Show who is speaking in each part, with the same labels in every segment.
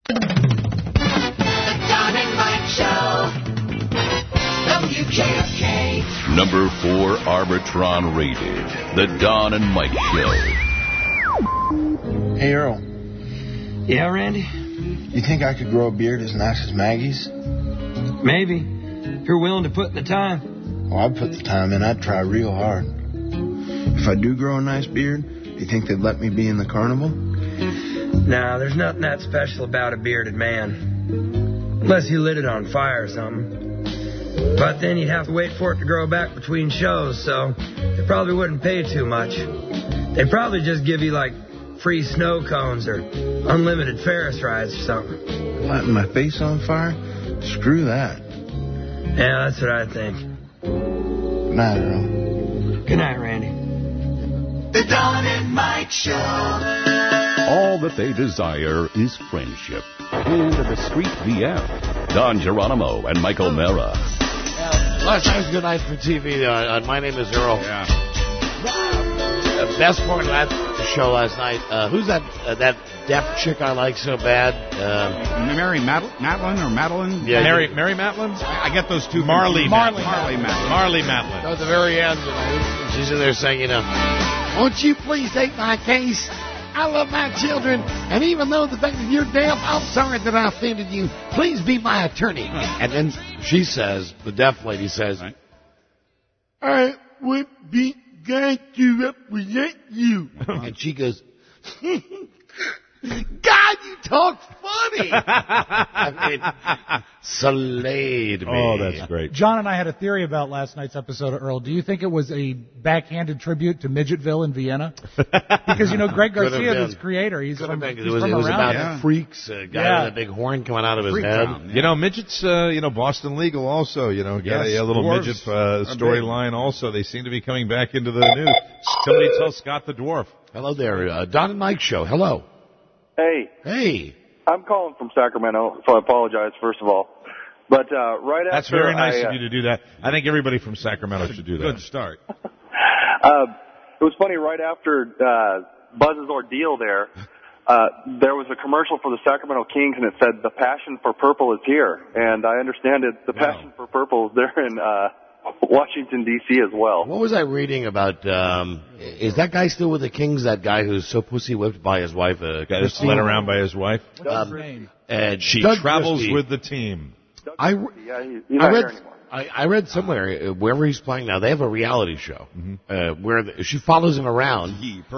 Speaker 1: The Don and Mike Show. WKFK.
Speaker 2: Number 4 Arbitron rated. The Don and Mike Show.
Speaker 3: Hey, Earl.
Speaker 4: Yeah, Randy?
Speaker 3: You think I could grow a beard as nice as Maggie's?
Speaker 4: Maybe. If you're willing to put in the time.
Speaker 3: Well, I'd put the time in. I'd try real hard. If I do grow a nice beard, do you think they'd let me be in the carnival?
Speaker 4: Nah, there's nothing that special about a bearded man. Unless you lit it on fire or something. But then you'd have to wait for it to grow back between shows, so they probably wouldn't pay too much. They'd probably just give you, like, free snow cones or unlimited Ferris rides or something.
Speaker 3: Lighting my face on fire? Screw that.
Speaker 4: Yeah, that's what I think.
Speaker 3: Good night, Earl.
Speaker 4: Good night, Randy.
Speaker 1: The Don and Mike Show.
Speaker 2: All that they desire is friendship. And the Street VM. Don Geronimo and Mike O'Mara.
Speaker 5: Last night was a good night for TV. My Name is Earl.
Speaker 6: Yeah.
Speaker 5: Best part of that show last night. Who's that deaf chick I like so bad?
Speaker 6: Mary Matlin or Madeline?
Speaker 5: Yeah,
Speaker 7: Mary Matlin?
Speaker 6: I get those two.
Speaker 7: Marley Matlin.
Speaker 6: Matlin.
Speaker 5: At the very end, she's in there saying, won't you please take my case? I love my children, and even though the fact that you're deaf, I'm sorry that I offended you. Please be my attorney. And then she says, the deaf lady says,
Speaker 6: Right.
Speaker 5: I would be glad to represent you. And she goes, God, you talk funny. I mean, slayed me.
Speaker 7: Oh, that's great.
Speaker 8: John and I had a theory about last night's episode of Earl. Do you think it was a backhanded tribute to Midgetville in Vienna? Because, Greg Garcia, this creator, he's from
Speaker 5: It
Speaker 8: around
Speaker 5: was about
Speaker 8: here.
Speaker 5: freaks, a guy with a big horn coming out of his head.
Speaker 6: Town,
Speaker 7: Midgets, Boston Legal also, got a little
Speaker 6: dwarves
Speaker 7: midget storyline also. They seem to be coming back into the news. Somebody tell Scott the Dwarf.
Speaker 5: Hello there, Don and Mike Show. Hello.
Speaker 9: Hey, I'm calling from Sacramento, so I apologize, first of all. But right after
Speaker 7: That's very nice of you to do that. I think everybody from Sacramento should do that.
Speaker 6: Good start.
Speaker 9: It was funny, right after Buzz's ordeal there was a commercial for the Sacramento Kings, and it said, "The passion for purple is here." And I understand the passion for purple is there in Washington, D.C. as well.
Speaker 5: What was I reading about? Is that guy still with the Kings? That guy who's so pussy whipped by his wife?
Speaker 7: Got led around by his wife.
Speaker 8: What's his name?
Speaker 5: And
Speaker 7: She
Speaker 5: Doug
Speaker 7: travels
Speaker 5: Christie.
Speaker 7: with the team.
Speaker 5: I
Speaker 9: He's not here anymore.
Speaker 5: I read somewhere, wherever he's playing now, they have a reality show where she follows him around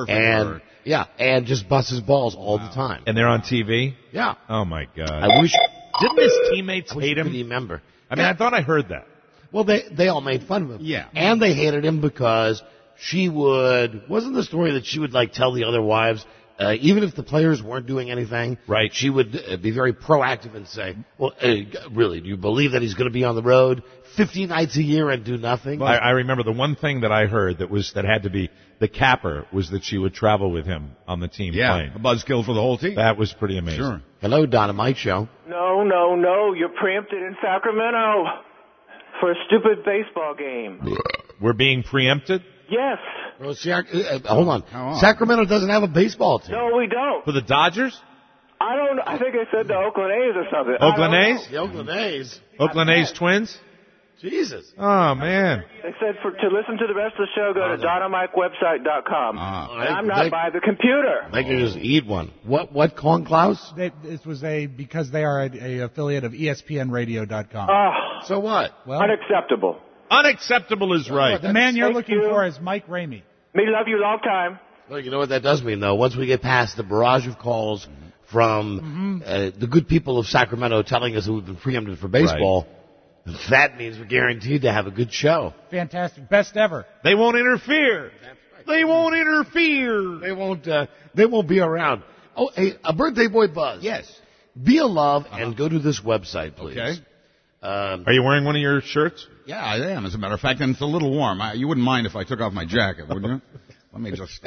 Speaker 5: and just busts his balls all the time.
Speaker 7: And they're on TV?
Speaker 5: Yeah.
Speaker 7: Oh, my God.
Speaker 5: I wish.
Speaker 7: Didn't his teammates hate him?
Speaker 5: Remember?
Speaker 7: I mean, I thought I heard that.
Speaker 5: Well, they all made fun of him.
Speaker 6: Yeah.
Speaker 5: And they hated him because wasn't the story that she would tell the other wives, even if the players weren't doing anything,
Speaker 7: right?
Speaker 5: She would be very proactive and say, well, really, do you believe that he's going to be on the road 50 nights a year and do nothing?
Speaker 7: I remember the one thing that I heard that had to be the capper was that she would travel with him on the team playing.
Speaker 6: A buzzkill for the whole team.
Speaker 7: That was pretty amazing.
Speaker 6: Sure.
Speaker 5: Hello, Don and Mike Show.
Speaker 10: No, you're preempted in Sacramento for a stupid baseball game.
Speaker 7: We're being preempted?
Speaker 10: Yes.
Speaker 5: Well, hold on. Sacramento doesn't have a baseball team.
Speaker 10: No, we don't.
Speaker 7: For the Dodgers?
Speaker 10: I think I said the Oakland A's or something.
Speaker 7: Oakland A's?
Speaker 5: The Oakland A's.
Speaker 7: Oakland A's Twins?
Speaker 5: Jesus.
Speaker 7: Oh, man.
Speaker 10: They said to listen to the rest of the show, go to DonamikeWebsite.com. I'm not by the computer.
Speaker 5: They can just eat one. What, Con Klaus?
Speaker 8: This was because they are a affiliate of ESPNRadio.com.
Speaker 10: Oh.
Speaker 5: So what?
Speaker 8: Well,
Speaker 10: unacceptable.
Speaker 7: Unacceptable is right.
Speaker 8: The man you're looking for is Mike Ramey.
Speaker 10: Me love you long time.
Speaker 5: Well, you know what that does mean, though? Once we get past the barrage of calls from the good people of Sacramento telling us that we've been preempted for baseball, that means we're guaranteed to have a good show.
Speaker 8: Fantastic. Best ever.
Speaker 7: They won't interfere. They won't interfere.
Speaker 5: They won't be around. Oh, hey, a birthday boy Buzz.
Speaker 6: Yes.
Speaker 5: Be a love and go to this website, please.
Speaker 6: Okay.
Speaker 7: Are you wearing one of your shirts?
Speaker 6: Yeah, I am, as a matter of fact, and it's a little warm. You wouldn't mind if I took off my jacket, would you? Let me just...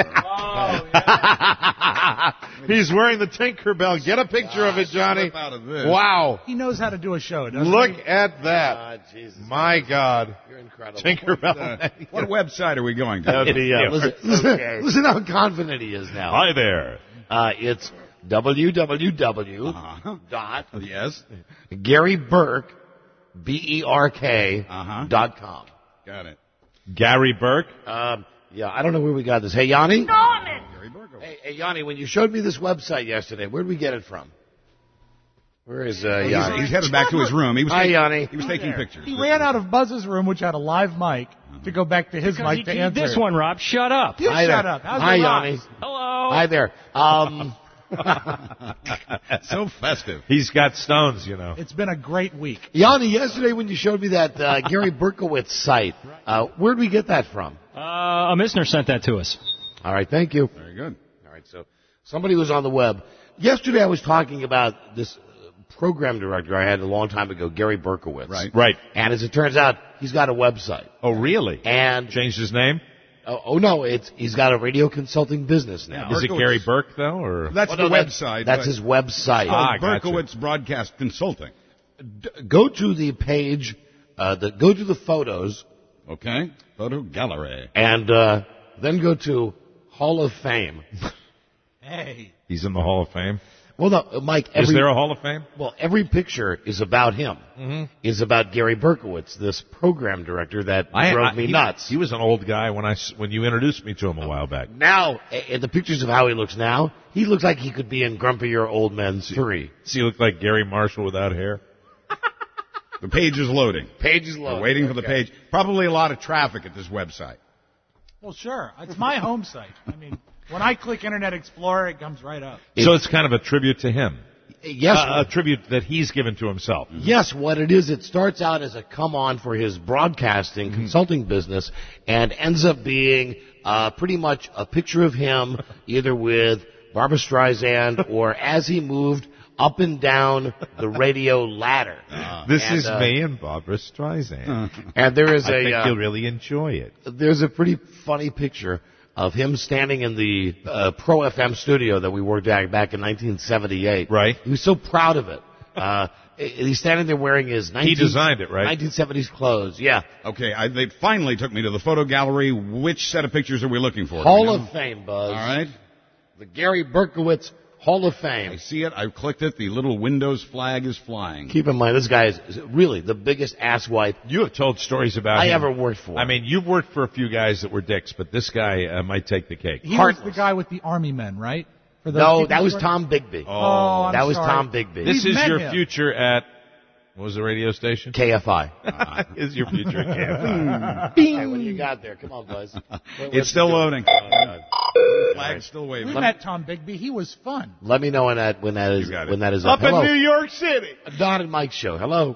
Speaker 7: He's wearing the Tinkerbell. Get a picture of it, Johnny.
Speaker 6: Out of this.
Speaker 7: Wow.
Speaker 8: He knows how to do a show, doesn't
Speaker 7: Look
Speaker 8: he?
Speaker 7: at that.
Speaker 5: Jesus.
Speaker 7: My God.
Speaker 5: You're incredible.
Speaker 7: Tinkerbell.
Speaker 6: What website are we going to?
Speaker 5: Listen how confident he is now.
Speaker 7: Hi there.
Speaker 5: It's
Speaker 3: www. dot
Speaker 6: Yes.
Speaker 3: Gary Burke, BERK. .com.
Speaker 6: Got it.
Speaker 7: Gary Burke?
Speaker 3: Yeah, I don't know where we got this. Hey, Yanni?
Speaker 1: Norman!
Speaker 3: Hey, Yanni, when you showed me this website yesterday, where did we get it from? Where is Yanni?
Speaker 6: He's headed back to his room.
Speaker 3: Hi, Yanni.
Speaker 6: He was taking pictures.
Speaker 8: He ran out of Buzz's room, which had a live mic, to go back to his mic to answer.
Speaker 11: This one, Rob. Shut up.
Speaker 8: You shut up. How's
Speaker 3: Hi,
Speaker 8: the
Speaker 3: Yanni.
Speaker 8: rocks?
Speaker 11: Hello.
Speaker 3: Hi there.
Speaker 6: So festive.
Speaker 7: He's got stones, you know.
Speaker 8: It's been a great week.
Speaker 3: Yanni, yesterday when you showed me that Gary Berkowitz site, where'd we get that from?
Speaker 11: A listener sent that to us.
Speaker 3: All right, thank you.
Speaker 6: Very good.
Speaker 3: All right, so somebody was on the web. Yesterday I was talking about this program director I had a long time ago, Gary Berkowitz.
Speaker 7: Right.
Speaker 3: And as it turns out, he's got a website.
Speaker 7: Oh, really?
Speaker 3: And
Speaker 7: changed his name?
Speaker 3: Oh no, he's got a radio consulting business now.
Speaker 7: Is it Gary Burke though, or
Speaker 6: That's the website.
Speaker 3: That's his website.
Speaker 6: Berkowitz Broadcast Consulting.
Speaker 3: Go to the page. Go to the photos.
Speaker 6: Okay. Photo gallery.
Speaker 3: And then go to Hall of Fame.
Speaker 8: Hey.
Speaker 7: He's in the Hall of Fame?
Speaker 3: Well, no, Mike.
Speaker 7: Is there a Hall of Fame?
Speaker 3: Well, every picture is about him.
Speaker 7: Mm-hmm.
Speaker 3: Is about Gary Berkowitz, this program director that drove me nuts.
Speaker 7: He was an old guy when you introduced me to him a while back.
Speaker 3: Now, in the pictures of how he looks now, he looks like he could be in Grumpier Old Men 3.
Speaker 7: Does he look like Gary Marshall without hair?
Speaker 6: The page is loading.
Speaker 3: Page is loading.
Speaker 6: We're waiting for the page. Probably a lot of traffic at this website.
Speaker 8: Well, sure. It's my home site. I mean, when I click Internet Explorer, it comes right up.
Speaker 7: So it's kind of a tribute to him.
Speaker 3: Yes.
Speaker 7: A tribute that he's given to himself.
Speaker 3: Yes, what it is, it starts out as a come-on for his broadcasting consulting business and ends up being pretty much a picture of him either with Barbra Streisand or as he moved up and down the radio ladder.
Speaker 7: This is me and Barbra Streisand.
Speaker 3: And there is
Speaker 7: I think you'll really enjoy it.
Speaker 3: There's a pretty funny picture of him standing in the Pro FM studio that we worked at back in 1978.
Speaker 7: Right.
Speaker 3: He was so proud of it. He's standing there wearing his
Speaker 7: He designed it, right?
Speaker 3: 1970s clothes, yeah.
Speaker 6: Okay, they finally took me to the photo gallery. Which set of pictures are we looking for?
Speaker 3: Hall of Fame, Buzz.
Speaker 6: All right.
Speaker 3: The Gary Berkowitz Hall of Fame.
Speaker 6: I see it. I've clicked it. The little Windows flag is flying.
Speaker 3: Keep in mind, this guy is really the biggest asswipe
Speaker 7: you have told stories about
Speaker 3: I
Speaker 7: him.
Speaker 3: ever worked for.
Speaker 7: I mean, you've worked for a few guys that were dicks, but this guy might take the cake.
Speaker 8: He was the guy with the army men, right? For those
Speaker 3: No,
Speaker 8: people
Speaker 3: that was
Speaker 8: who are-
Speaker 3: Tom Bigby.
Speaker 8: Oh, I'm
Speaker 3: that was
Speaker 8: sorry.
Speaker 3: Tom Bigby.
Speaker 7: This
Speaker 8: We've
Speaker 7: is
Speaker 8: met
Speaker 7: your
Speaker 8: him.
Speaker 7: future at, what was the radio station?
Speaker 3: KFI.
Speaker 7: Is your future at KFI.
Speaker 3: Hey, what do you got there? Come on, Buzz.
Speaker 6: It's still loading.
Speaker 3: Oh, God.
Speaker 6: Flag's still waving.
Speaker 8: We met Tom Bigby. He was fun.
Speaker 3: Let me know when that is
Speaker 6: got it.
Speaker 3: when that is
Speaker 7: Up
Speaker 3: Hello.
Speaker 7: in New York City.
Speaker 3: Don and Mike show. Hello.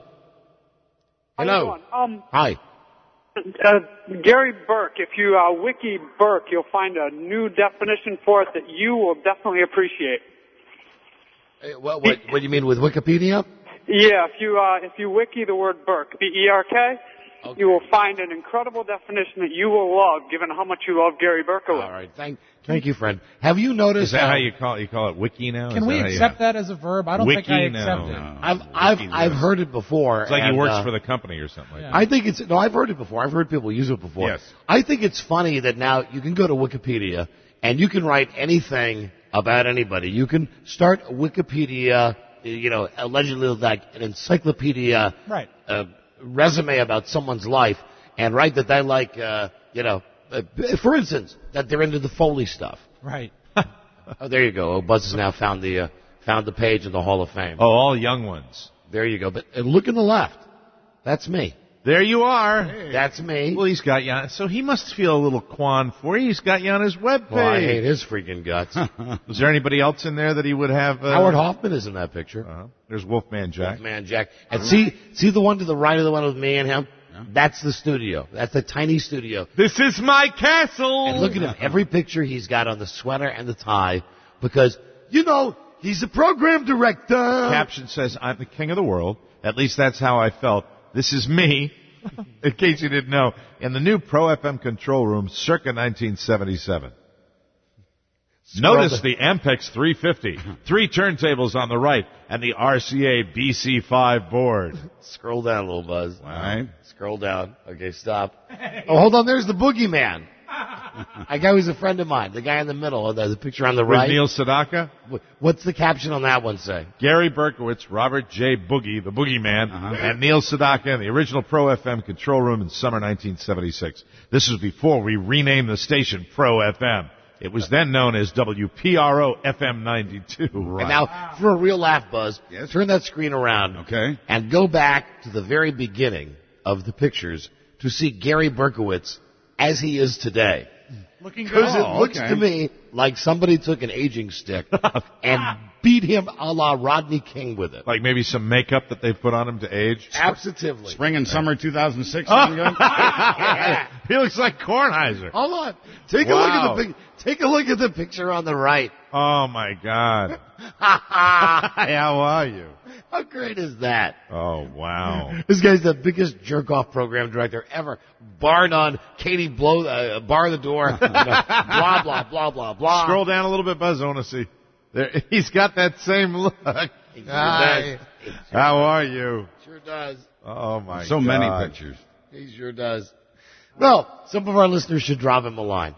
Speaker 10: How you
Speaker 3: Hello.
Speaker 10: doing?
Speaker 3: Hi.
Speaker 10: Gary Burke, if you wiki Burke, you'll find a new definition for it that you will definitely appreciate.
Speaker 3: What do you mean with Wikipedia?
Speaker 10: Yeah, if you wiki the word Burke, B-E-R-K, you will find an incredible definition that you will love, given how much you love Gary Berkowitz.
Speaker 3: All right. Thank you, friend. Have you noticed?
Speaker 7: Is that how you call it? You call it wiki now?
Speaker 8: Can
Speaker 7: Is
Speaker 8: we
Speaker 7: that how you-
Speaker 8: accept that as a verb? I don't think I
Speaker 7: Wiki,
Speaker 8: accept
Speaker 7: no,
Speaker 8: it.
Speaker 7: no.
Speaker 3: I've heard it before.
Speaker 7: It's like he
Speaker 3: and,
Speaker 7: works for the company or something like
Speaker 8: yeah.
Speaker 7: that.
Speaker 3: I think it's no. I've heard it before. I've heard people use it before.
Speaker 6: Yes.
Speaker 3: I think it's funny that now you can go to Wikipedia and you can write anything about anybody. You can start a Wikipedia, allegedly like an encyclopedia
Speaker 8: Right.
Speaker 3: resume about someone's life, and write that they like, for instance, that they're into the Foley stuff.
Speaker 8: Right.
Speaker 3: Oh, there you go. Oh, Buzz has now found the page in the Hall of Fame.
Speaker 7: Oh, all young ones.
Speaker 3: There you go. But look in the left. That's me.
Speaker 7: There you are.
Speaker 3: That's me.
Speaker 7: Well, he's got you on. So he must feel a little quan for you. He's got you on his webpage.
Speaker 3: Well, I hate his freaking guts.
Speaker 7: Is there anybody else in there that he would have?
Speaker 3: Howard Hoffman is in that picture.
Speaker 7: There's Wolfman Jack.
Speaker 3: Wolfman Jack. And see the one to the right of the one with me and him? Yeah. That's the studio. That's the tiny studio.
Speaker 7: This is my castle.
Speaker 3: And look at him. Every picture he's got on the sweater and the tie because, he's a program director.
Speaker 7: Caption says, I'm the king of the world. At least that's how I felt. This is me. In case you didn't know, in the new Pro FM control room circa 1977. Notice the Ampex 350, 3 turntables on the right, and the RCA BC5 board.
Speaker 3: Scroll down a little, Buzz.
Speaker 6: All right.
Speaker 3: Scroll down. Okay, stop. Oh, hold on. There's the boogeyman. A guy who's a friend of mine. The guy in the middle, the picture on the
Speaker 7: With
Speaker 3: right.
Speaker 7: Neil Sedaka?
Speaker 3: What's the caption on that one say?
Speaker 7: Gary Berkowitz, Robert J. Boogie, the Boogeyman, and Neil Sedaka in the original Pro FM control room in summer 1976. This was before we renamed the station Pro FM. It was then known as WPRO FM 92.
Speaker 3: Right. And now, for a real laugh, Buzz, turn that screen around and go back to the very beginning of the pictures to see Gary Berkowitz as he is today.
Speaker 8: Looking good.
Speaker 3: Because it looks to me like somebody took an aging stick and beat him a la Rodney King with it.
Speaker 7: Like maybe some makeup that they put on him to age?
Speaker 3: Absolutely.
Speaker 6: Spring and summer 2006.
Speaker 7: He looks like Kornheiser.
Speaker 3: Hold on. Take a look at the picture on the right.
Speaker 7: Oh, my God. How are you?
Speaker 3: How great is that?
Speaker 7: Oh, wow.
Speaker 3: This guy's the biggest jerk-off program director ever, bar none. Katie, bar the door. Blah, blah, blah, blah, blah.
Speaker 7: Scroll down a little bit, Buzz. I want to see. There, he's got that same look.
Speaker 3: He sure does.
Speaker 7: How are you?
Speaker 3: Sure does.
Speaker 7: Oh, my God.
Speaker 6: So many pictures.
Speaker 3: He sure does. Well, some of our listeners should drop him a line.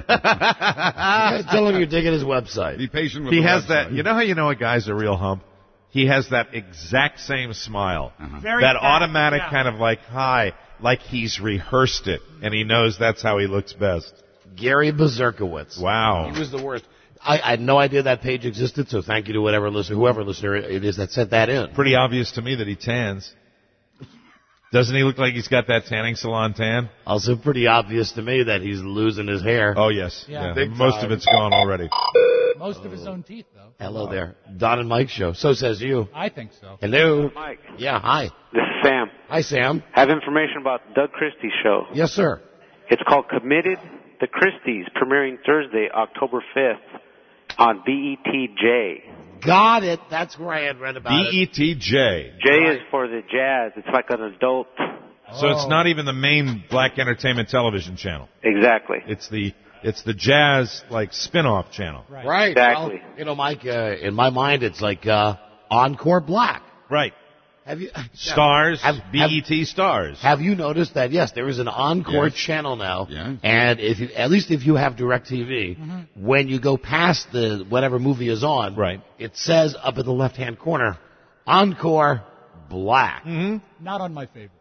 Speaker 3: Tell him you're digging his website.
Speaker 6: Be patient with
Speaker 7: He
Speaker 6: the
Speaker 7: has
Speaker 6: website.
Speaker 7: that. You know how you know a guy's a real hump? He has that exact same smile.
Speaker 8: Very
Speaker 7: That
Speaker 8: fast,
Speaker 7: automatic
Speaker 8: yeah.
Speaker 7: kind of like, hi, like he's rehearsed it, and he knows that's how he looks best.
Speaker 3: Gary Berkowitz.
Speaker 7: Wow.
Speaker 3: He was the worst. I had no idea that page existed, so thank you to whoever listener it is that sent that in.
Speaker 7: Pretty obvious to me that he tans. Doesn't he look like he's got that tanning salon tan?
Speaker 3: Also pretty obvious to me that he's losing his hair.
Speaker 7: Oh, yes.
Speaker 8: Yeah.
Speaker 3: Big
Speaker 7: Most
Speaker 3: time.
Speaker 7: of it's gone already.
Speaker 8: Most of his own teeth, though.
Speaker 3: Hello there. Don and Mike show. So says you.
Speaker 8: I think so.
Speaker 3: Hello.
Speaker 12: Mike.
Speaker 3: Yeah, hi.
Speaker 12: This is Sam.
Speaker 3: Hi, Sam.
Speaker 12: Have information about the Doug Christie show.
Speaker 3: Yes, sir.
Speaker 12: It's called Committed the Christies, premiering Thursday, October 5th on BETJ.
Speaker 3: Got it. That's where I had read about it.
Speaker 7: BETJ.
Speaker 12: J is for the jazz. It's like an adult.
Speaker 7: So it's not even the main black entertainment television channel.
Speaker 12: Exactly.
Speaker 7: It's the jazz like spin-off channel.
Speaker 3: Right.
Speaker 12: Exactly.
Speaker 3: Well, you know, Mike, in my mind, it's like Encore Black.
Speaker 7: Right.
Speaker 3: Have you
Speaker 7: Stars, BET Stars.
Speaker 3: Have you noticed that? Yes, there is an Encore channel now, and if you, at least if you have DirecTV, when you go past the whatever movie is on, it says up in the left-hand corner, Encore Black.
Speaker 8: Not on my favorites.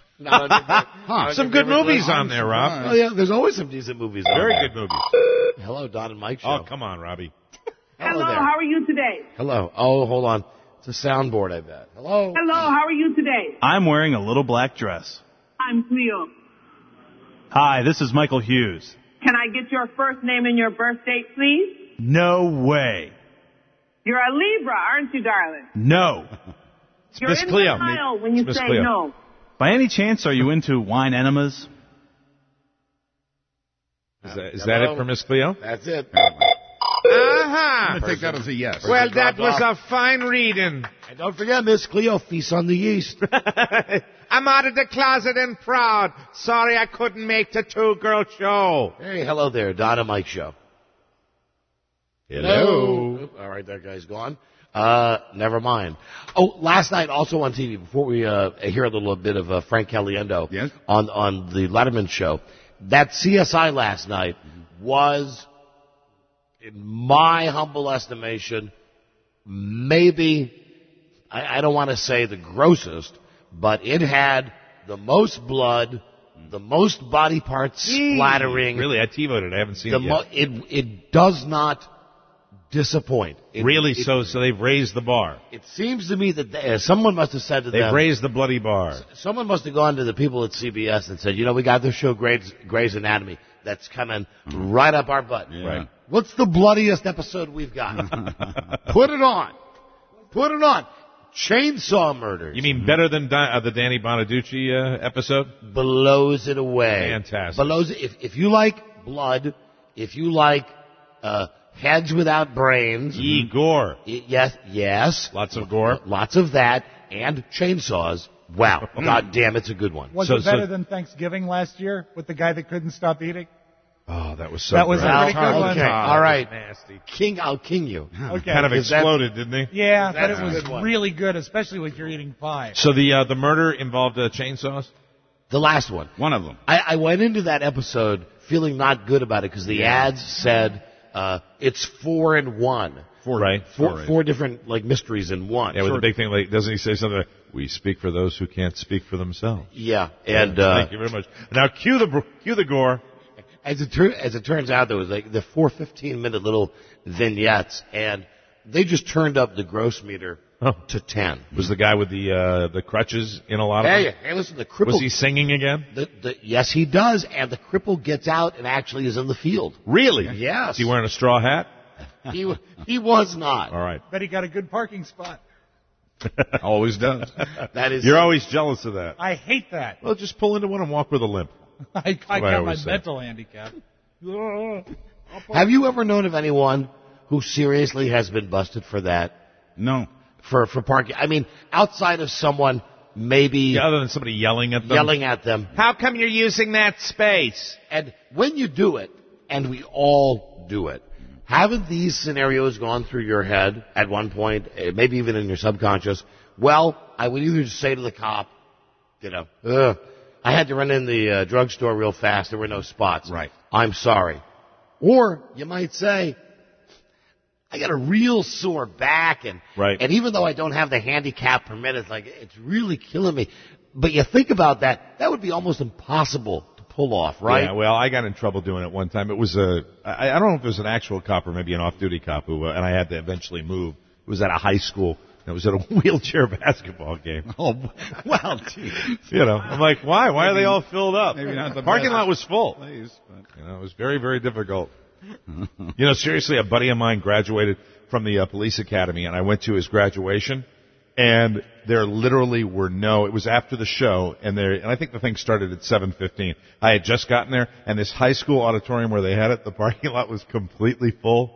Speaker 7: Some good movies on there, Rob.
Speaker 3: Oh yeah, there's always some decent movies on
Speaker 7: Very
Speaker 3: there.
Speaker 7: good movies.
Speaker 3: Hello, Don and Mike show.
Speaker 7: Oh, come on, Robbie.
Speaker 3: Hello there.
Speaker 13: How are you today?
Speaker 3: Hello. Oh, hold on. It's a soundboard, I bet. Hello.
Speaker 13: Hello, how are you today?
Speaker 14: I'm wearing a little black dress.
Speaker 13: I'm Cleo.
Speaker 14: Hi, this is Michael Hughes.
Speaker 13: Can I get your first name and your birth date, please?
Speaker 14: No way.
Speaker 13: You're a Libra, aren't you, darling?
Speaker 14: No.
Speaker 13: You're
Speaker 7: Miss
Speaker 13: in
Speaker 7: Cleo.
Speaker 13: denial when you
Speaker 7: Miss
Speaker 13: say
Speaker 7: Cleo.
Speaker 13: no.
Speaker 14: By any chance, are you into wine enemas?
Speaker 7: Is that it for Miss Cleo?
Speaker 3: That's it.
Speaker 7: Uh-huh.
Speaker 6: I'm going to take that as a yes.
Speaker 7: Well, that was a fine reading.
Speaker 3: And don't forget, Miss Cleo feasts on the yeast.
Speaker 7: I'm out of the closet and proud. Sorry I couldn't make the two-girl show.
Speaker 3: Hey, hello there, Don and Mike show.
Speaker 7: Hello.
Speaker 3: Oop, all right, that guy's gone. Never mind. Oh, last night also on TV, before we hear a little bit of Frank Caliendo on the Letterman show, that CSI last night was, in my humble estimation, maybe, I don't want to say the grossest, but it had the most blood, the most body parts splattering.
Speaker 7: Really, I TiVoed it. I haven't seen it yet.
Speaker 3: It does not disappoint.
Speaker 7: So they've raised the bar.
Speaker 3: It seems to me that someone must have said to them...
Speaker 7: They've raised the bloody bar.
Speaker 3: Someone must have gone to the people at CBS and said, you know, we got this show, Grey's Anatomy, that's coming right up our butt.
Speaker 6: Yeah. Right.
Speaker 3: What's the bloodiest episode we've got? Put it on. Put it on. Chainsaw Murders.
Speaker 7: You mean better than the Danny Bonaducci episode?
Speaker 3: Blows it away.
Speaker 7: Fantastic.
Speaker 3: Blows it. If you like blood, if you like heads without brains.
Speaker 7: Gore.
Speaker 3: Yes.
Speaker 7: Lots of gore.
Speaker 3: Lots of that. And chainsaws. Wow. God damn, it's a good one.
Speaker 8: Was it better than Thanksgiving last year with the guy that couldn't stop eating?
Speaker 7: Oh, that was so
Speaker 8: That was a pretty good one.
Speaker 3: Okay, all right.
Speaker 7: Nasty.
Speaker 3: I'll king you.
Speaker 8: Okay.
Speaker 7: Kind of exploded, didn't he?
Speaker 8: Yeah, but
Speaker 3: That's
Speaker 8: it
Speaker 3: a
Speaker 8: was
Speaker 3: good one.
Speaker 8: really good, especially when you're eating pie.
Speaker 7: So the murder involved chainsaws?
Speaker 3: The last one.
Speaker 6: One of them.
Speaker 3: I went into that episode feeling not good about it because the ads said it's 4 in 1. Four different like mysteries in one.
Speaker 7: Yeah, with the big thing, like, doesn't he say something like, "We speak for those who can't speak for themselves"?
Speaker 3: Yeah, and
Speaker 7: thank you very much. Now cue the gore.
Speaker 3: As it turns out, there was like the 4 15-minute little vignettes, and they just turned up the gross meter to 10.
Speaker 7: Was the guy with the crutches in a lot of them?
Speaker 3: Hey, listen, the cripple.
Speaker 7: Was he singing again?
Speaker 3: Yes, he does, and the cripple gets out and actually is in the field.
Speaker 7: Really?
Speaker 3: Yes.
Speaker 7: Is he wearing a straw hat?
Speaker 3: He was not.
Speaker 7: All right.
Speaker 8: Bet he got a good parking spot.
Speaker 7: Always does.
Speaker 3: That is.
Speaker 7: You're always jealous of that.
Speaker 8: I hate that.
Speaker 7: Well, just pull into one and walk with a limp.
Speaker 8: I got my mental handicap.
Speaker 3: Have you ever known of anyone who seriously has been busted for that?
Speaker 6: No.
Speaker 3: For parking? I mean, outside of someone maybe...
Speaker 7: Yeah, other than somebody yelling at them.
Speaker 3: How come you're using that space? And when you do it, and we all do it, haven't these scenarios gone through your head at one point, maybe even in your subconscious? Well, I would either just say to the cop, I had to run in the drugstore real fast. There were no spots.
Speaker 6: Right.
Speaker 3: I'm sorry. Or you might say, I got a real sore back, and even though I don't have the handicap permit, it's really killing me. But you think about that, that would be almost impossible to pull off, right?
Speaker 7: Yeah, well, I got in trouble doing it one time. It was I don't know if it was an actual cop or maybe an off-duty cop and I had to eventually move. It was at a high school. It was at a wheelchair basketball game.
Speaker 6: Oh, well, geez.
Speaker 7: I'm like, why? Why are they all filled up?
Speaker 6: Maybe not the
Speaker 7: parking
Speaker 6: best
Speaker 7: lot was full.
Speaker 6: Place, but.
Speaker 7: It was very, very difficult. Seriously, a buddy of mine graduated from the police academy, and I went to his graduation, and there literally were it was after the show, and I think the thing started at 7:15. I had just gotten there, and this high school auditorium where they had it, the parking lot was completely full.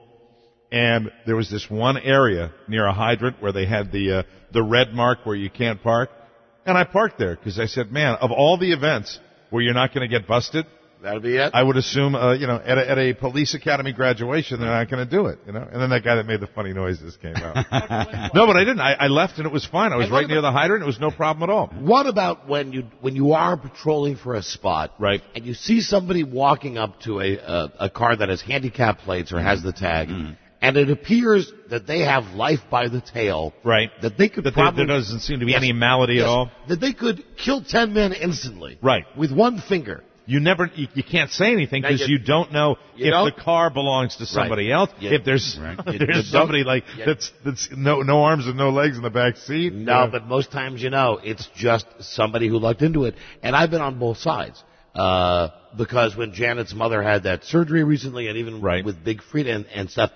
Speaker 7: And there was this one area near a hydrant where they had the red mark where you can't park. And I parked there because I said, man, of all the events where you're not going to get busted,
Speaker 3: that'll be it.
Speaker 7: I would assume, at a police academy graduation, they're not going to do it, And then that guy that made the funny noises came out. No, but I didn't. I left and it was fine. I was right near the hydrant. It was no problem at all.
Speaker 3: What about when you are patrolling for a spot,
Speaker 7: right?
Speaker 3: And you see somebody walking up to a car that has handicap plates or has the tag. Mm-hmm. And it appears that they have life by the tail.
Speaker 7: Right.
Speaker 3: That they could probably...
Speaker 7: There doesn't seem to be any malady at all.
Speaker 3: That they could kill 10 men instantly.
Speaker 7: Right.
Speaker 3: With one finger.
Speaker 7: You can't say anything because you don't know if the car belongs to somebody else. If there's somebody that's no arms and no legs in the back seat.
Speaker 3: No, but most times it's just somebody who lucked into it. And I've been on both sides. Because when Janet's mother had that surgery recently, and even with Big Frida and stuff,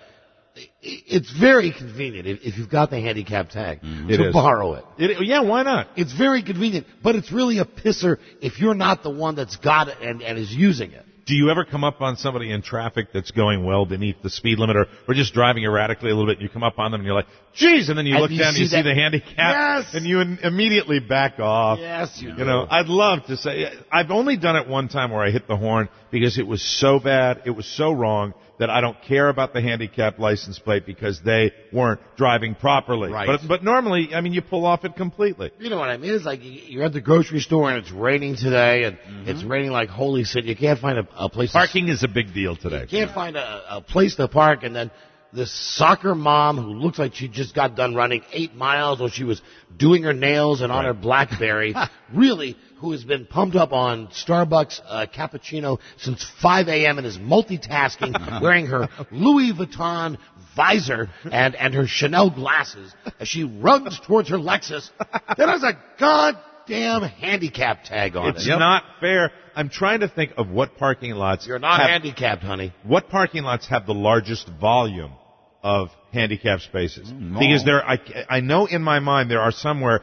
Speaker 3: it's very convenient if you've got the handicap tag to borrow it.
Speaker 7: Yeah, why not?
Speaker 3: It's very convenient, but it's really a pisser if you're not the one that's got it and is using it.
Speaker 7: Do you ever come up on somebody in traffic that's going well beneath the speed limit or just driving erratically a little bit, and you come up on them and you're like, geez, and then you look down and you see the handicap, and you immediately back off.
Speaker 3: Yes, you
Speaker 7: do. I'd love to say, I've only done it one time where I hit the horn because it was so bad, it was so wrong, that I don't care about the handicap license plate because they weren't driving properly.
Speaker 3: Right.
Speaker 7: But normally, you pull off it completely.
Speaker 3: You know what I mean? It's like you're at the grocery store and it's raining today, and it's raining like holy shit. You can't find a place.
Speaker 7: Parking is a big deal today.
Speaker 3: You can't find a place to park, and then this soccer mom who looks like she just got done running 8 miles while she was doing her nails and on her BlackBerry, really, who has been pumped up on Starbucks cappuccino since 5 a.m. and is multitasking, wearing her Louis Vuitton visor and her Chanel glasses as she runs towards her Lexus that has a goddamn handicap tag on it.
Speaker 7: It's not fair. I'm trying to think of what parking lots...
Speaker 3: You're not handicapped, honey.
Speaker 7: What parking lots have the largest volume of handicap spaces? Because I know in my mind there are somewhere...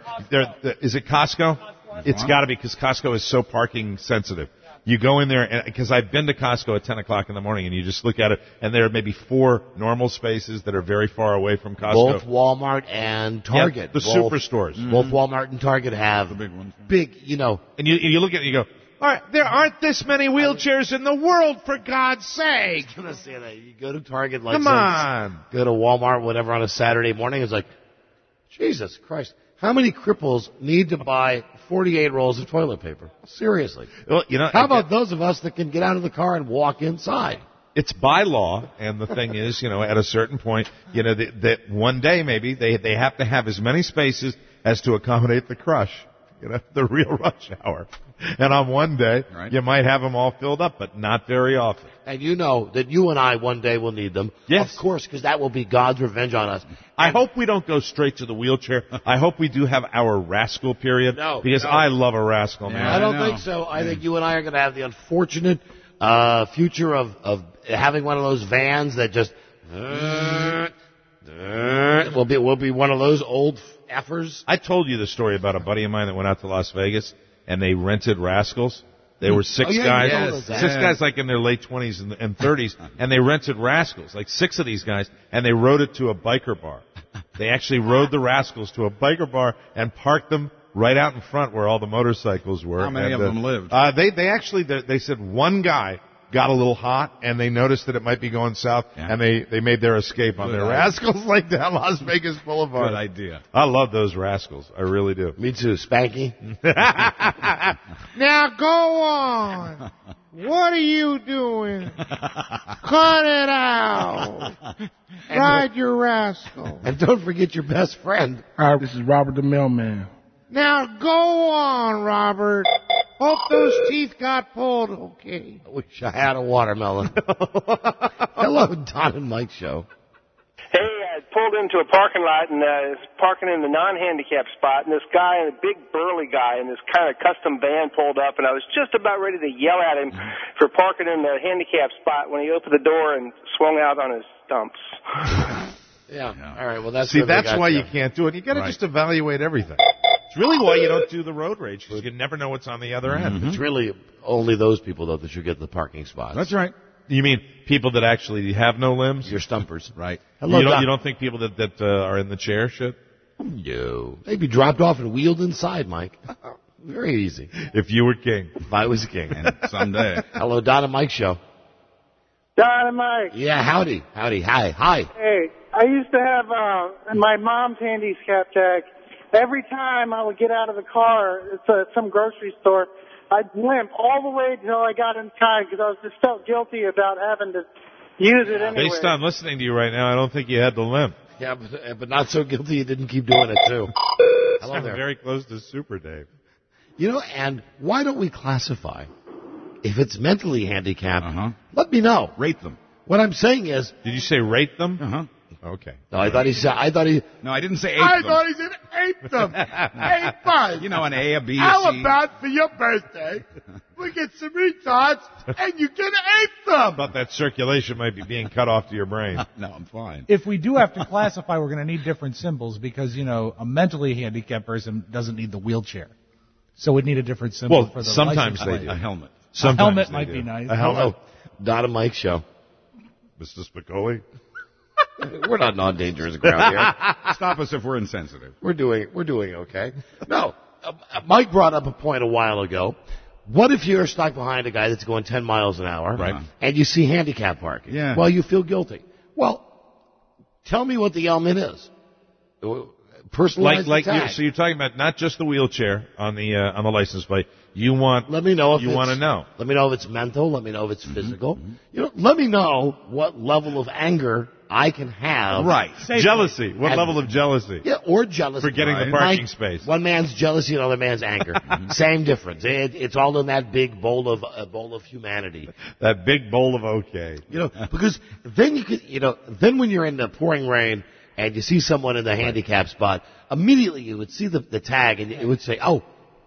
Speaker 7: Is it Costco? It's got to be, because Costco is so parking sensitive. You go in there, because I've been to Costco at 10 o'clock in the morning, and you just look at it, and there are maybe 4 normal spaces that are very far away from Costco.
Speaker 3: Both Walmart and Target.
Speaker 7: Yeah, the superstores.
Speaker 3: Both Walmart and Target have the big ones.
Speaker 7: And you look at it and you go, all right, there aren't this many wheelchairs in the world, for God's sake.
Speaker 3: I'm going to say that. You go to Target,
Speaker 7: come on.
Speaker 3: Go to Walmart, whatever, on a Saturday morning, it's like, Jesus Christ. How many cripples need to buy 48 rolls of toilet paper? Seriously.
Speaker 7: Well,
Speaker 3: how about those of us that can get out of the car and walk inside?
Speaker 7: It's by law, and the thing is, at a certain point, that one day maybe they have to have as many spaces as to accommodate the crush, the real rush hour. And on one day, you might have them all filled up, but not very often.
Speaker 3: And you know that you and I one day will need them.
Speaker 7: Yes.
Speaker 3: Of course, because that will be God's revenge on us.
Speaker 7: I hope we don't go straight to the wheelchair. I hope we do have our rascal period. Because I love a rascal, man.
Speaker 3: I don't think so. I think you and I are going to have the unfortunate future of having one of those vans that just will be one of those old effers.
Speaker 7: I told you the story about a buddy of mine that went out to Las Vegas and they rented rascals. They were six guys like in their late 20s and 30s, and they rented rascals, like 6 of these guys, and they rode it to a biker bar. They actually rode the rascals to a biker bar and parked them right out in front where all the motorcycles were.
Speaker 6: How many of them lived?
Speaker 7: They said one guy got a little hot, and they noticed that it might be going south, and they made their escape on their rascals like down Las Vegas Boulevard.
Speaker 6: Good idea.
Speaker 7: I love those rascals. I really do.
Speaker 3: Me too. Spanky.
Speaker 5: Now go on. What are you doing? Cut it out. Ride your rascal.
Speaker 3: And don't forget your best friend.
Speaker 5: All right, this is Robert the Mailman. Now go on, Robert. Hope those teeth got pulled okay.
Speaker 3: I wish I had a watermelon. Hello, Don and Mike Show.
Speaker 15: Hey, I pulled into a parking lot and was parking in the non-handicap spot, and this guy, a big burly guy, in this kind of custom van pulled up, and I was just about ready to yell at him for parking in the handicap spot when he opened the door and swung out on his stumps.
Speaker 3: Yeah. All right. Well, that's
Speaker 7: why you can't do it. You got to just evaluate everything. It's really why you don't do the road rage, because you never know what's on the other end.
Speaker 3: It's really only those people, though, that should get the parking spots.
Speaker 7: That's right. You mean people that actually have no limbs?
Speaker 3: Your stumpers.
Speaker 7: Right.
Speaker 3: Hello,
Speaker 7: you don't think people that are in the chair should?
Speaker 3: No. They'd be dropped off and wheeled inside, Mike. Very easy.
Speaker 7: If you were king.
Speaker 3: If I was king.
Speaker 6: And someday.
Speaker 3: Hello, Don and Mike Show.
Speaker 16: Don and Mike.
Speaker 3: Yeah, howdy. Hi.
Speaker 16: Hey, I used to have my mom's handicap tag. Every time I would get out of the car, it's some grocery store, I'd limp all the way until I got inside because I was just felt guilty about having to use it anyway.
Speaker 7: Based on listening to you right now, I don't think you had the limp.
Speaker 3: Yeah, but not so guilty you didn't keep doing it, too. Hello there.
Speaker 7: Very close to Super Dave.
Speaker 3: And why don't we classify? If it's mentally handicapped, let me know.
Speaker 6: Rate them.
Speaker 3: What I'm saying is...
Speaker 7: Did you say rate them?
Speaker 6: Okay.
Speaker 3: No, I thought he...
Speaker 6: No, I didn't say ape
Speaker 5: I
Speaker 6: them.
Speaker 5: thought he said ape them. Ape us.
Speaker 6: You know, an A, a B, a C.
Speaker 5: How about for your birthday, we get some retards and you can ape them?
Speaker 7: But that circulation might be being cut off to your brain.
Speaker 6: No, I'm fine.
Speaker 8: If we do have to classify, we're going to need different symbols because, a mentally handicapped person doesn't need the wheelchair. So we'd need a different symbol for the
Speaker 7: sometimes
Speaker 8: license
Speaker 7: they
Speaker 8: plate.
Speaker 7: do.
Speaker 6: A helmet.
Speaker 8: A helmet might be nice.
Speaker 7: A helmet.
Speaker 3: Don and Mike Show.
Speaker 7: Mr. Spicoli.
Speaker 3: We're not non-dangerous ground here.
Speaker 6: Stop us if we're insensitive.
Speaker 3: We're doing okay. No, Mike brought up a point a while ago. What if you're stuck behind a guy that's going 10 miles an hour,
Speaker 6: right?
Speaker 3: And you see handicap parking?
Speaker 6: Yeah.
Speaker 3: Well, you feel guilty. Well, tell me what the element is. Personalized tag.
Speaker 7: So you're talking about not just the wheelchair on the license plate. You want.
Speaker 3: Let me know if
Speaker 7: you want to know.
Speaker 3: Let me know if it's mental. Let me know if it's physical. Let me know what level of anger I can have.
Speaker 7: Right. Jealousy. What level of jealousy?
Speaker 3: Yeah, or jealousy.
Speaker 7: For getting the parking space.
Speaker 3: One man's jealousy, another man's anger. Same difference. It's all in that big bowl of humanity.
Speaker 7: That big bowl of okay.
Speaker 3: Because then you could, then when you're in the pouring rain and you see someone in the handicap spot, immediately you would see the tag and it would say, oh,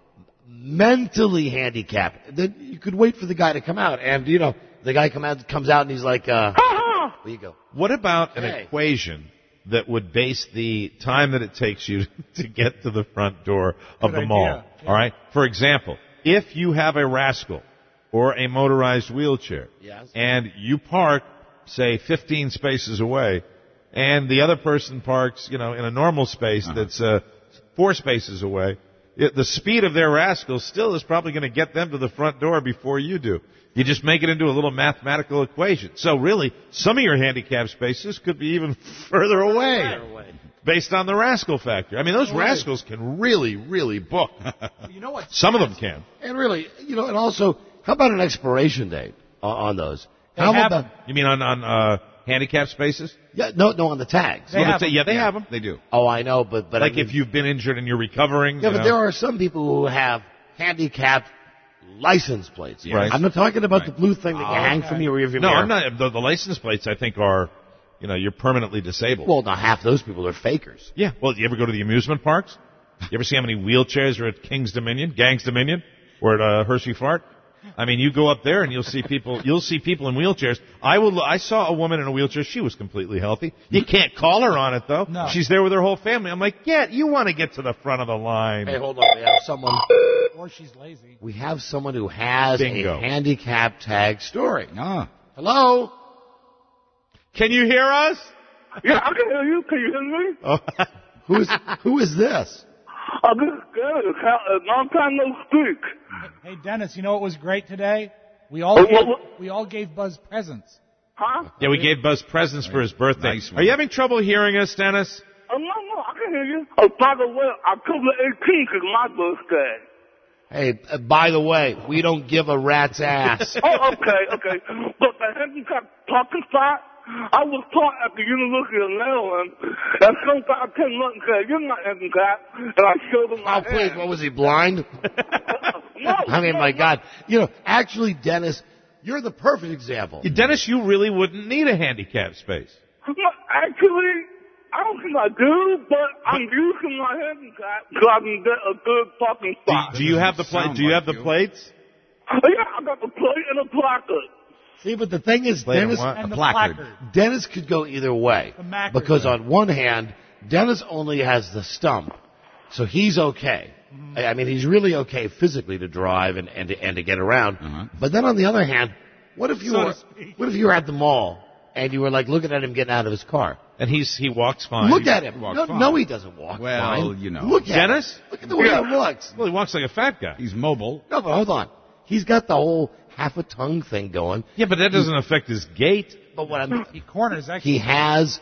Speaker 3: mentally handicapped. Then you could wait for the guy to come out, and the guy comes out and he's like, there you go.
Speaker 7: What about an equation that would base the time that it takes you to get to the front door of the mall? Yeah. All right. For example, if you have a rascal or a motorized wheelchair, and you park, say, 15 spaces away, and the other person parks, in a normal space that's 4 spaces away, the speed of their rascal still is probably going to get them to the front door before you do. You just make it into a little mathematical equation. So really, some of your handicap spaces could be even further away. based on the rascal factor. I mean, those rascals can really, really book.
Speaker 8: You know what?
Speaker 7: Some of them can.
Speaker 3: And really, and also, how about an expiration date on those?
Speaker 8: How
Speaker 3: about
Speaker 7: You mean on handicap spaces?
Speaker 3: Yeah, no, on the tags.
Speaker 7: They have them. They do.
Speaker 3: Oh, I know, but
Speaker 7: like if you've been injured and you're recovering.
Speaker 3: Yeah, but there are some people who have handicapped license plates.
Speaker 7: Right.
Speaker 3: I'm not talking about the blue thing that you hang from your rearview mirror.
Speaker 7: No, I'm not. The license plates, I think, are, you're permanently disabled.
Speaker 3: Well, now half those people are fakers.
Speaker 7: Yeah. Well, you ever go to the amusement parks? You ever see how many wheelchairs are at King's Dominion, Gang's Dominion, or at Hershey Fart? I mean, you go up there and you'll see people in wheelchairs. I saw a woman in a wheelchair. She was completely healthy. You can't call her on it, though.
Speaker 8: No.
Speaker 7: She's there with her whole family. I'm like, you want to get to the front of the line.
Speaker 3: Hey, hold on. We have someone.
Speaker 8: Or she's lazy.
Speaker 3: We have someone who has
Speaker 7: Bingo.
Speaker 3: a handicap tag story.
Speaker 6: Ah.
Speaker 3: Hello?
Speaker 7: Can you hear us?
Speaker 17: Yeah, I can hear you. Can you hear me?
Speaker 7: Oh.
Speaker 3: Who is this?
Speaker 17: This is Dennis. Long time no speak.
Speaker 8: Hey, Dennis, you know what was great today? We all gave Buzz presents.
Speaker 17: Huh?
Speaker 7: Yeah, we gave Buzz presents for his birthday.
Speaker 6: Nice one.
Speaker 7: Are you having trouble hearing us, Dennis?
Speaker 17: No, I can hear you. By the way, October 18th is my birthday.
Speaker 3: Hey, by the way, we don't give a rat's ass.
Speaker 17: Okay. But the handicap parking spot, I was taught at the University of Maryland, and some guy came up and said, "You're not handicapped," and I showed him my
Speaker 3: Please,
Speaker 17: hand.
Speaker 3: what was he, blind? I mean, my God. Actually, Dennis, you're the perfect example.
Speaker 7: Dennis, you really wouldn't need a handicap space.
Speaker 17: Actually, I don't think I do, but I'm using my handicap so I can get a good parking spot.
Speaker 7: Do you have the plate? Do you have the plates?
Speaker 17: Yeah, I got the plate and a placard.
Speaker 3: See, but the thing is, Dennis,
Speaker 8: And the placard.
Speaker 3: Dennis could go either way. Because on one hand, Dennis only has the stump, so he's okay. I mean, he's really okay physically to drive and to get around. But then on the other hand, what if you were at the mall and you were like looking at him getting out of his car?
Speaker 7: And he walks fine.
Speaker 3: Look at him. No, he doesn't walk fine. Look at
Speaker 7: Dennis?
Speaker 3: him. Look at the way he looks.
Speaker 7: Well, he walks like a fat guy.
Speaker 6: He's mobile.
Speaker 3: No, but hold on. He's got the whole half a tongue thing going.
Speaker 7: Yeah, but that doesn't affect his gait.
Speaker 3: But what
Speaker 8: He corners actually.
Speaker 3: he has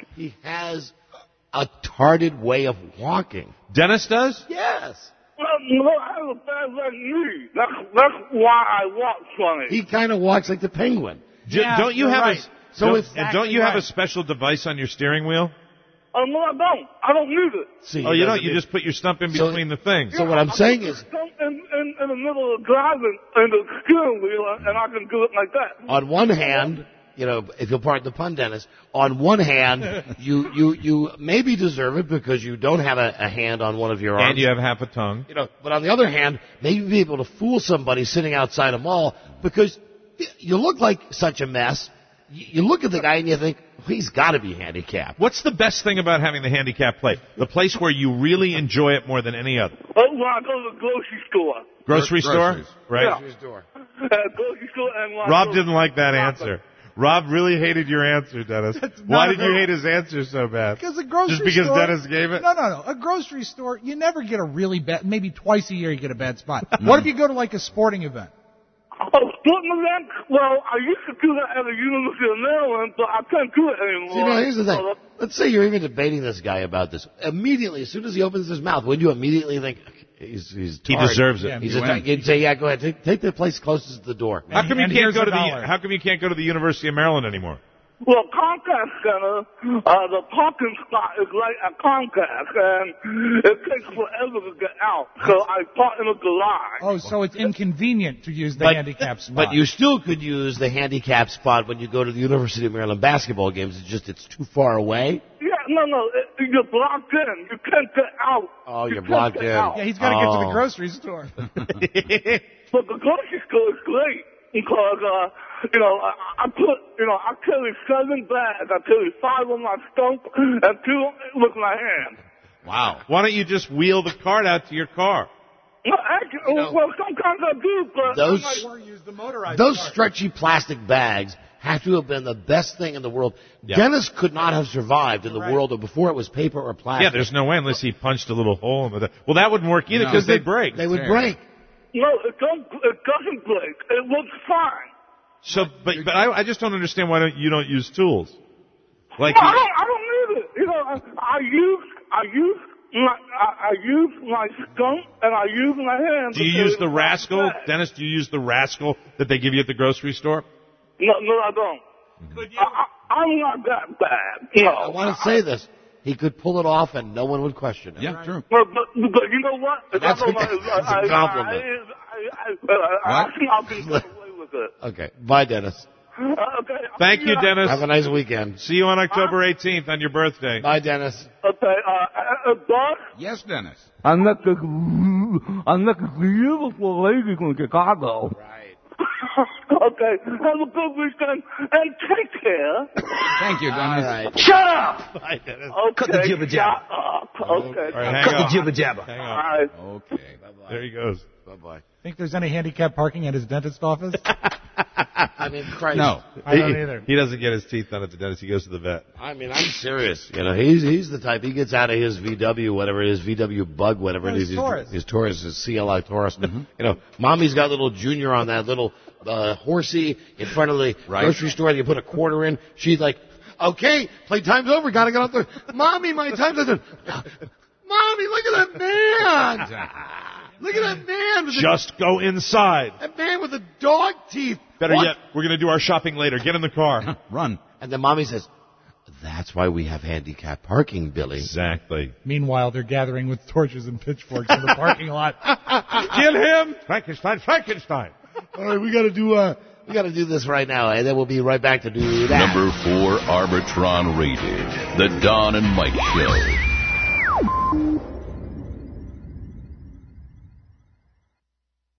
Speaker 3: a tarded way of walking.
Speaker 7: Dennis does?
Speaker 3: Yes.
Speaker 17: Well, no, I have a bad like me. That's why I walk funny.
Speaker 3: He kind of walks like the penguin.
Speaker 7: Don't you have
Speaker 8: right.
Speaker 7: don't you have a special device on your steering wheel?
Speaker 17: No, I don't. I don't need it.
Speaker 3: See,
Speaker 7: Oh, you don't? You just put your stump in between the things.
Speaker 3: So what I'm saying is,
Speaker 17: In the middle of driving in the steering wheel, and I can do it like that.
Speaker 3: on one hand, if you'll pardon the pun, Dennis, on one hand, you maybe deserve it because you don't have a hand on one of your arms.
Speaker 7: And you have half a tongue.
Speaker 3: But on the other hand, maybe be able to fool somebody sitting outside a mall because you look like such a mess. You look at the guy and you think, he's got to be handicapped.
Speaker 7: What's the best thing about having the handicap plate? The place where you really enjoy it more than any other.
Speaker 17: When I go to the grocery store.
Speaker 7: Grocery store?
Speaker 6: Groceries.
Speaker 7: Right.
Speaker 17: Yeah.
Speaker 3: Grocery store.
Speaker 17: Grocery store and when I
Speaker 7: Rob
Speaker 17: go-
Speaker 7: didn't like that answer. Rob really hated your answer, Dennis. Why did you hate his answer so bad?
Speaker 8: Because a grocery
Speaker 7: Just because
Speaker 8: store,
Speaker 7: Dennis gave it?
Speaker 8: No. A grocery store, you never get a really bad, maybe twice a year you get a bad spot. What if you go to like a sporting event?
Speaker 17: Sporting event? Well, I used to do that at the University of Maryland, but I can't do it anymore.
Speaker 3: See, here's the thing. Let's say you're even debating this guy about this. Immediately, as soon as he opens his mouth, wouldn't you immediately think, he's
Speaker 7: He
Speaker 3: tarred.
Speaker 7: deserves it.
Speaker 8: Yeah,
Speaker 3: You'd say, yeah, go ahead. Take the place closest to the door.
Speaker 7: How come you
Speaker 8: And
Speaker 7: can't
Speaker 8: here's
Speaker 7: go to
Speaker 8: $1.
Speaker 7: How come you can't go to the University of Maryland anymore?
Speaker 17: Well, Comcast Center, the parking spot is right at Comcast, and it takes forever to get out. So I park in a garage.
Speaker 8: Oh, so it's inconvenient to use the handicap spot.
Speaker 3: But you still could use the handicap spot when you go to the University of Maryland basketball games. It's too far away.
Speaker 17: Yeah, no, you're blocked in. You can't get out.
Speaker 3: Oh, you're
Speaker 17: can't
Speaker 3: blocked
Speaker 17: get
Speaker 3: in.
Speaker 17: out.
Speaker 8: Yeah, he's got to get to the grocery store.
Speaker 17: But the grocery store is great because, I carry 7 bags. I carry 5 on my stump and 2 with my hand.
Speaker 7: Wow. Why don't you just wheel the cart out to your car?
Speaker 17: No, actually, well, sometimes I do, but
Speaker 3: Those-
Speaker 17: I might use the motorized
Speaker 3: Those
Speaker 17: cart.
Speaker 3: stretchy plastic bags have to have been the best thing in the world.
Speaker 7: Yeah.
Speaker 3: Dennis could not have survived in the world of before it was paper or plastic.
Speaker 7: Yeah, there's no way unless he punched a little hole in the... Well, that wouldn't work either because they'd break.
Speaker 3: They would break.
Speaker 17: No, it doesn't break. It looks fine.
Speaker 7: So, but I just don't understand why you don't use tools. Like
Speaker 17: No, I don't need it. I use my skunk and I use my hands.
Speaker 7: Do you use the rascal, Dennis? Do you use the rascal that they give you at the grocery store?
Speaker 17: No, I don't. I'm not that bad. No.
Speaker 3: I want to say this. He could pull it off and no one would question it.
Speaker 6: Yeah, true.
Speaker 17: But you know what?
Speaker 3: That's a compliment.
Speaker 17: I think I'll get away with it.
Speaker 3: Okay. Bye, Dennis.
Speaker 17: Okay.
Speaker 7: Thank you, Dennis.
Speaker 3: Have a nice weekend.
Speaker 7: See you on October 18th on your birthday.
Speaker 3: Bye, Dennis.
Speaker 17: Okay. Doc?
Speaker 6: Yes, Dennis.
Speaker 17: I met a beautiful lady from Chicago.
Speaker 3: Right.
Speaker 17: Okay. Have a good weekend and take care.
Speaker 6: Thank you, Dennis.
Speaker 3: All right.
Speaker 17: Shut up!
Speaker 3: Bye, Dennis.
Speaker 17: Okay.
Speaker 18: Cut the jibber jabber.
Speaker 17: Shut up. Okay.
Speaker 7: All right,
Speaker 18: Cut
Speaker 7: hang
Speaker 18: the jibber jabber.
Speaker 7: Hang
Speaker 17: All
Speaker 7: on.
Speaker 17: right.
Speaker 6: Okay.
Speaker 3: Bye-bye.
Speaker 7: There he goes.
Speaker 3: Bye-bye.
Speaker 8: Think there's any handicap parking at his dentist office?
Speaker 3: I mean, Christ.
Speaker 6: No.
Speaker 8: I don't either.
Speaker 7: He doesn't get his teeth done at the dentist. He goes to the vet.
Speaker 3: I mean, I'm serious. You know, he's the type. He gets out of his VW, whatever it is, VW Bug, whatever it is. His Taurus, his CLI Taurus. You know, Mommy's got little Junior on that little horsey in front of the grocery store. You put a quarter in. She's like, okay, playtime's over. Gotta get out there. Mommy, my time's over. Mommy, look at that man. Look at that man. With
Speaker 7: Just go inside.
Speaker 3: that man with the dog teeth.
Speaker 7: Better
Speaker 3: What?
Speaker 7: yet, we're going to do our shopping later. Get in the car.
Speaker 6: Run.
Speaker 3: And then Mommy says, that's why we have handicap parking, Billy.
Speaker 7: Exactly.
Speaker 8: Meanwhile, they're gathering with torches and pitchforks in the parking lot.
Speaker 7: Kill him! Frankenstein, Frankenstein!
Speaker 3: All right, we got to do this right now, and then we'll be right back to do that.
Speaker 2: Number 4 Arbitron rated. The Don and Mike Show.